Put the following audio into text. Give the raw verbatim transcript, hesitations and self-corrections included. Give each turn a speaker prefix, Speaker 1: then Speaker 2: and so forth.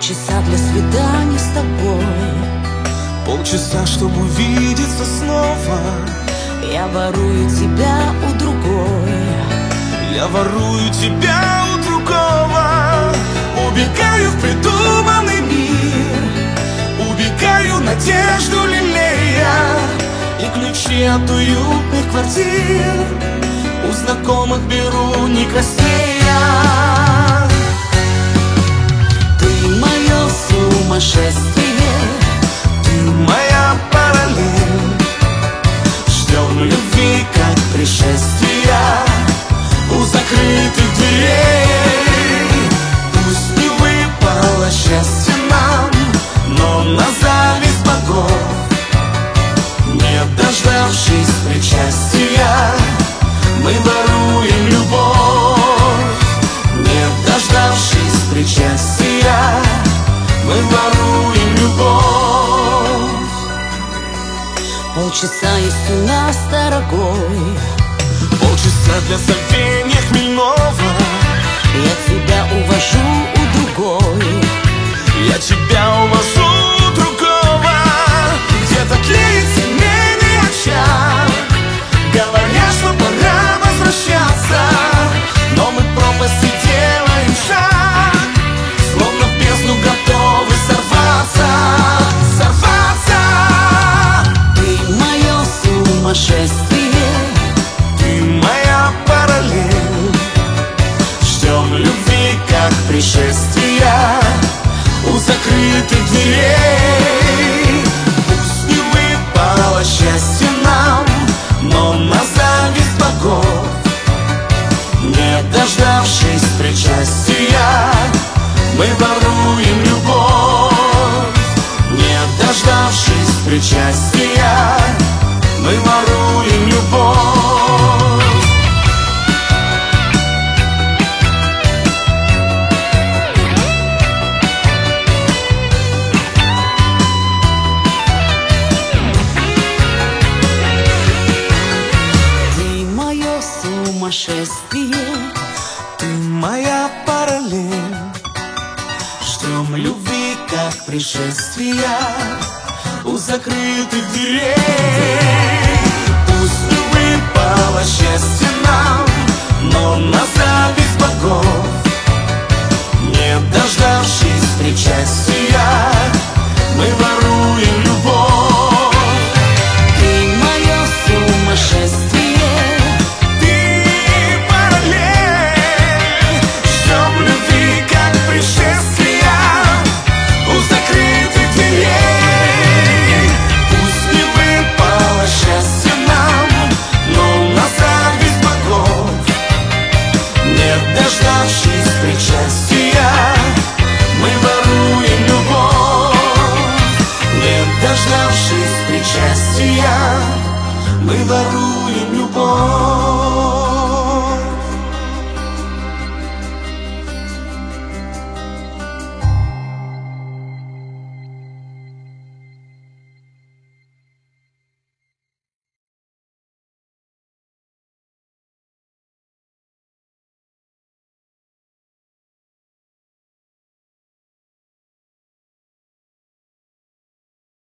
Speaker 1: Полчаса для свидания с тобой,
Speaker 2: полчаса, чтобы увидеться снова.
Speaker 1: Я ворую тебя у другой,
Speaker 2: я ворую тебя у другого. Убегаю в придуманный мир, убегаю надежду лелея, и ключи от уютных квартир у знакомых беру не краснея.
Speaker 1: ты мое сумасшествие,
Speaker 2: ты моя параллель.
Speaker 1: ждем любви, как пришествия
Speaker 2: у закрытых дверей.
Speaker 1: Пусть не выпало счастье нам,
Speaker 2: но на зависть богов,
Speaker 1: не дождавшись причастия,
Speaker 2: мы воруем любовь.
Speaker 1: не дождавшись причастия,
Speaker 2: мы воруем любовь.
Speaker 1: Полчаса есть у нас, дорогой,
Speaker 2: полчаса для забвения хмельного.
Speaker 1: я тебя увожу у другой,
Speaker 2: я тебя увожу у другого. Где-то тлеет семейный очаг, говорят, что пора возвращаться, но мы пропасти делаем шаг, словно в бездну готовы сорваться, сорваться.
Speaker 1: ты мое сумасшествие,
Speaker 2: Ты моя параллель.
Speaker 1: ждем любви, как пришествия
Speaker 2: У закрытых дверей.
Speaker 1: Пусть не выпало счастье нам,
Speaker 2: но на зависть богов,
Speaker 1: не дождавшись причастия,
Speaker 2: мы воруем любовь.
Speaker 1: не дождавшись причастия,
Speaker 2: Мы воруем любовь.
Speaker 1: ты мое сумасшествие,
Speaker 2: Ты моя параллель.
Speaker 1: ждем любви, как пришествия
Speaker 2: У закрытых дверей.
Speaker 1: Пусть не выпало счастье нам,
Speaker 2: Но на зависть богов,
Speaker 1: не дождавшись причастия,
Speaker 2: мы воруем любовь.
Speaker 1: ты мое сумасшествие,
Speaker 2: Ты параллель. Ждем любви, как пришествия у закрытых дверей.
Speaker 1: пусть не выпало счастье нам,
Speaker 2: Но на зависть богов,
Speaker 1: не дождавшись причастия,
Speaker 2: мы воруем любовь.
Speaker 1: не дождавшись причастия,
Speaker 2: Мы воруем